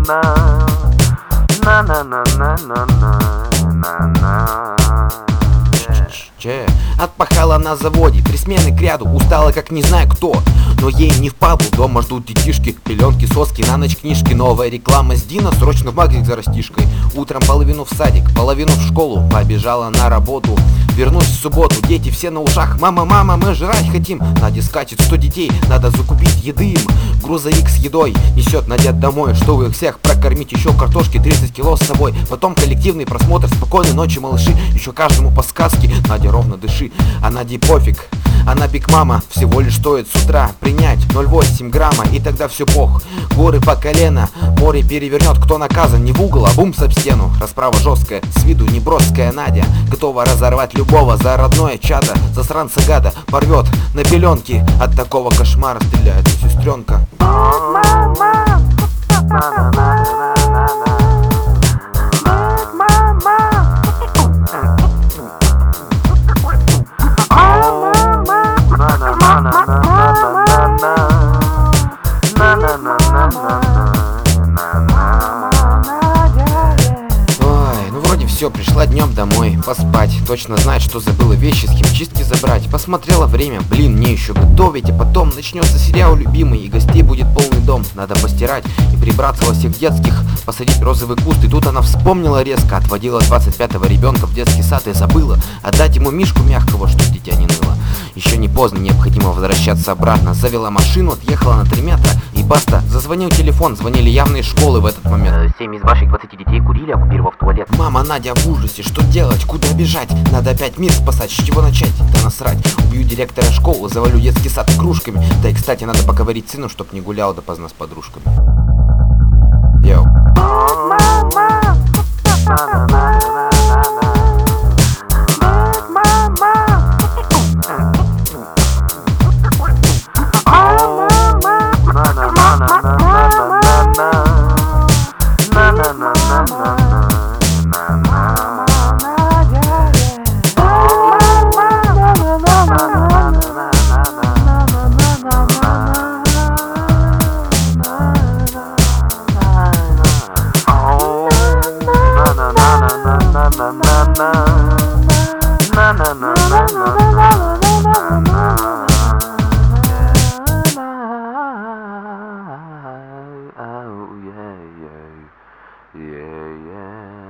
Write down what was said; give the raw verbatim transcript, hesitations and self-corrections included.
на на на на на на на. Че? Отпахала на заводе, три смены кряду, устала как не знаю кто. Но ей не впадлу, дома ждут детишки, пеленки, соски, на ночь книжки. Новая реклама с Дина, срочно в магазин за растишкой. Утром половину в садик, половину в школу, побежала на работу. Вернусь в субботу, дети все на ушах. Мама, мама, мы жрать хотим. Надя скачет, сто детей, надо закупить еды им. Грузовик с едой несет Надя домой, чтобы их всех прокормить. Еще картошки тридцать кило с собой. Потом коллективный просмотр, спокойной ночи, малыши. Еще каждому по сказке, Надя ровно дыши. А Наде пофиг, она биг мама, всего лишь стоит с утра принять ноль восемь грамма, и тогда все бог. Горы по колено, море перевернет, кто наказан, не в угол, а бумс об стену. Расправа жесткая, с виду неброская Надя, готова разорвать любого за родное чадо. Засранца гада порвет на пеленки, от такого кошмара стреляет сестренка. Ой, ну вроде все, пришла днем домой поспать. Точно знает, что забыла вещи с химчистки забрать. Посмотрела время, блин, мне еще готовить. А потом начнется сериал любимый, и гостей будет полный дом. Надо постирать и прибраться во всех детских, посадить розовый куст. И тут она вспомнила резко, отводила двадцать пятого ребенка в детский сад и забыла отдать ему мишку мягкого, чтоб дитя не ныло. Еще не поздно, необходимо возвращаться обратно. Завела машину, отъехала на три метра, и баста. Зазвонил телефон, звонили явные школы в этот момент. Семь из ваших двадцати детей курили, оккупировав туалет. Мама, Надя в ужасе, что делать, куда бежать? Надо опять мир спасать, с чего начать? Да насрать, убью директора школы, завалю детский сад игрушками. Да и кстати, надо поговорить сыну, чтоб не гулял допоздна с подружками. Йоу. Oh yeah, yeah, yeah, yeah.